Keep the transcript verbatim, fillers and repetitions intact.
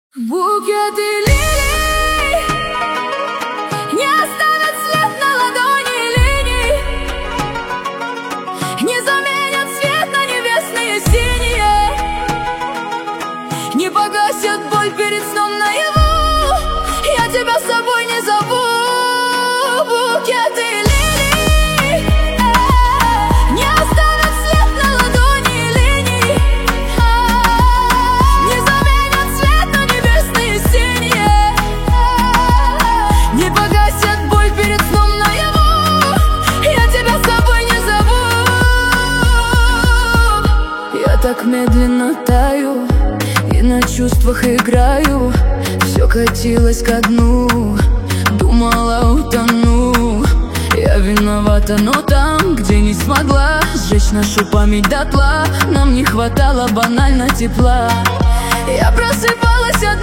Букеты лилий не оставят след на ладони линий, не заменят свет на небесные синие, не погасят боль перед сном наяву. Я тебя с собой не зову. Букеты лилий не оставят след на ладони линий, не заменят свет на небесные синие, не погасят боль перед сном наяву. Я тебя с собой не зову. Я так медленно таю и на чувствах играю. Все катилось ко дну, думала, утону. Я виновата, но там, где не смогла сжечь нашу память дотла, нам не хватало банально тепла. Я просыпалась от